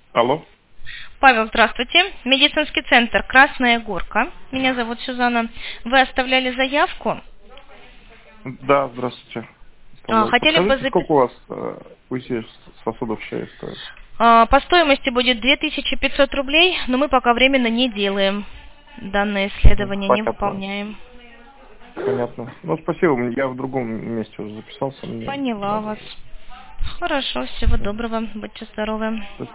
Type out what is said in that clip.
Алло. Павел, здравствуйте. Медицинский центр «Красная Горка». Меня зовут Сюзанна. Вы оставляли заявку. Да, здравствуйте. Оставлял. Хотели бы Подскажите, записать. сколько у вас УЗИ сосудов шеи стоит? По стоимости будет 2500 рублей, но мы пока временно не делаем. Данное исследование не Понятно. выполняем. Понятно. Ну, спасибо. Я в другом месте уже записался. Мне Поняла надо вас. уже. Хорошо, всего доброго. Будьте здоровы.